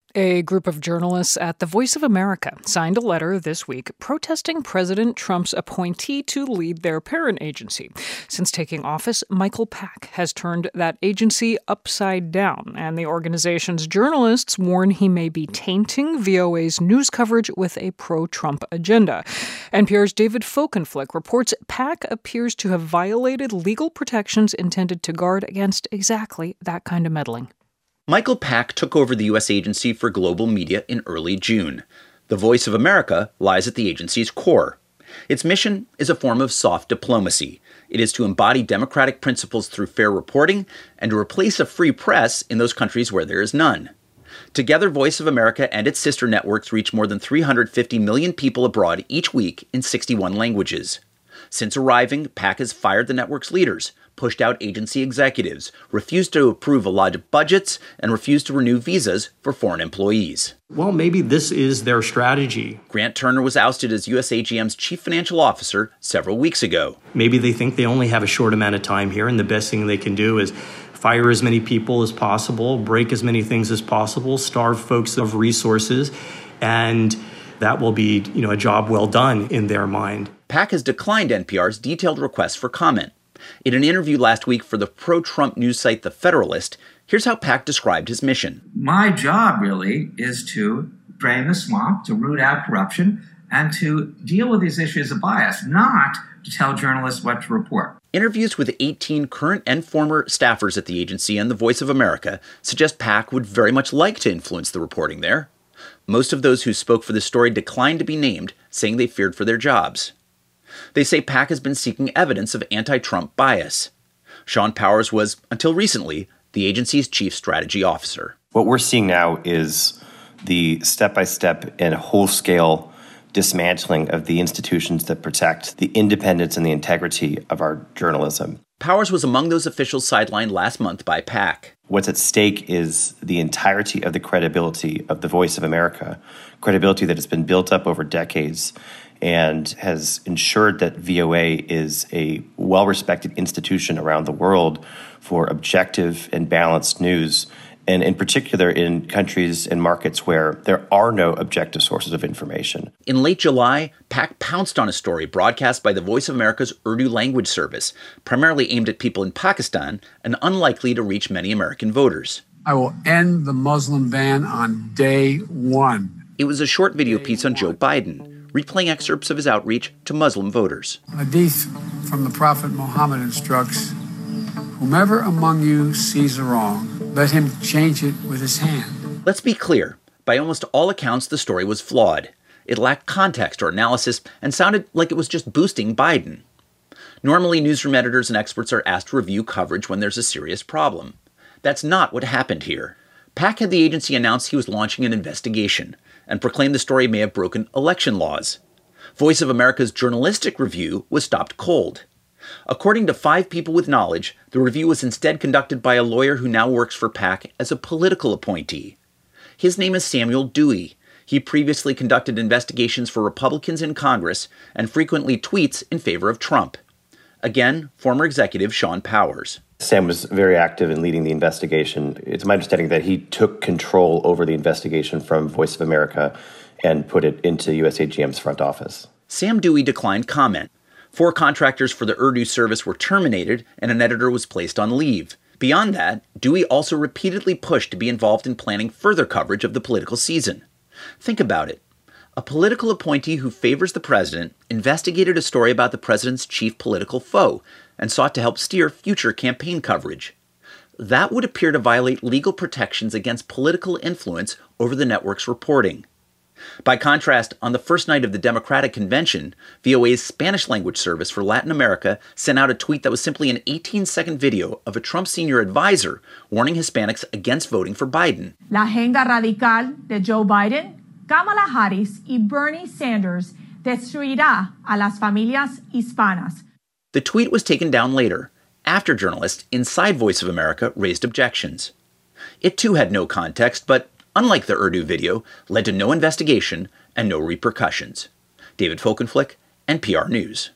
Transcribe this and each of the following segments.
A group of journalists at the Voice of America signed a letter this week protesting President Trump's appointee to lead their parent agency. Since taking office, Michael Pack has turned that agency upside down, and the organization's journalists warn he may be tainting VOA's news coverage with a pro-Trump agenda. NPR's David Folkenflik reports Pack appears to have violated legal protections intended to guard against exactly that kind of meddling. Michael Pack took over the U.S. Agency for Global Media in early June. The Voice of America lies at the agency's core. Its mission is a form of soft diplomacy. It is to embody democratic principles through fair reporting and to replace a free press in those countries where there is none. Together, Voice of America and its sister networks reach more than 350 million people abroad each week in 61 languages. Since arriving, Pack has fired the network's leaders, pushed out agency executives, refused to approve allotted budgets, and refused to renew visas for foreign employees. Well, maybe this is their strategy. Grant Turner was ousted as USAGM's chief financial officer several weeks ago. Maybe they think they only have a short amount of time here, and the best thing they can do is fire as many people as possible, break as many things as possible, starve folks of resources, and that will be, a job well done in their mind. Pack has declined NPR's detailed request for comment. In an interview last week for the pro-Trump news site The Federalist, here's how Pack described his mission. My job really is to drain the swamp, to root out corruption, and to deal with these issues of bias, not to tell journalists what to report. Interviews with 18 current and former staffers at the agency and the Voice of America suggest Pack would very much like to influence the reporting there. Most of those who spoke for the story declined to be named, saying they feared for their jobs. They say Pack has been seeking evidence of anti-Trump bias. Sean Powers was, until recently, the agency's chief strategy officer. What we're seeing now is the step-by-step and whole-scale dismantling of the institutions that protect the independence and the integrity of our journalism. Powers was among those officials sidelined last month by Pack. What's at stake is the entirety of the credibility of the Voice of America, credibility that has been built up over decades and has ensured that VOA is a well-respected institution around the world for objective and balanced news, and in particular in countries and markets where there are no objective sources of information. In late July, Pack pounced on a story broadcast by the Voice of America's Urdu language service, primarily aimed at people in Pakistan and unlikely to reach many American voters. I will end the Muslim ban on day one. It was a short video piece on Joe Biden, replaying excerpts of his outreach to Muslim voters. Hadith from the Prophet Muhammad instructs, whomever among you sees a wrong, let him change it with his hand. Let's be clear. By almost all accounts, the story was flawed. It lacked context or analysis and sounded like it was just boosting Biden. Normally, newsroom editors and experts are asked to review coverage when there's a serious problem. That's not what happened here. Pack had the agency announce he was launching an investigation and proclaimed the story may have broken election laws. Voice of America's journalistic review was stopped cold. According to 5 people with knowledge, the review was instead conducted by a lawyer who now works for Pack as a political appointee. His name is Samuel Dewey. He previously conducted investigations for Republicans in Congress and frequently tweets in favor of Trump. Again, former executive Sean Powers. Sam was very active in leading the investigation. It's my understanding that he took control over the investigation from Voice of America and put it into USAGM's front office. Sam Dewey declined comment. 4 contractors for the Urdu service were terminated and an editor was placed on leave. Beyond that, Dewey also repeatedly pushed to be involved in planning further coverage of the political season. Think about it. A political appointee who favors the president investigated a story about the president's chief political foe and sought to help steer future campaign coverage. That would appear to violate legal protections against political influence over the network's reporting. By contrast, on the first night of the Democratic Convention, VOA's Spanish-language service for Latin America sent out a tweet that was simply an 18-second video of a Trump senior advisor warning Hispanics against voting for Biden. La agenda radical de Joe Biden, Kamala Harris y Bernie Sanders destruirá a las familias hispanas. The tweet was taken down later, after journalists inside Voice of America raised objections. It too had no context, but unlike the Urdu video, led to no investigation and no repercussions. David Folkenflik, NPR News.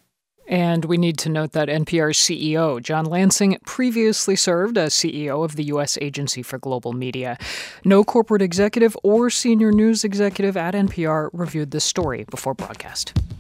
And we need to note that NPR's CEO, John Lansing, previously served as CEO of the U.S. Agency for Global Media. No corporate executive or senior news executive at NPR reviewed this story before broadcast.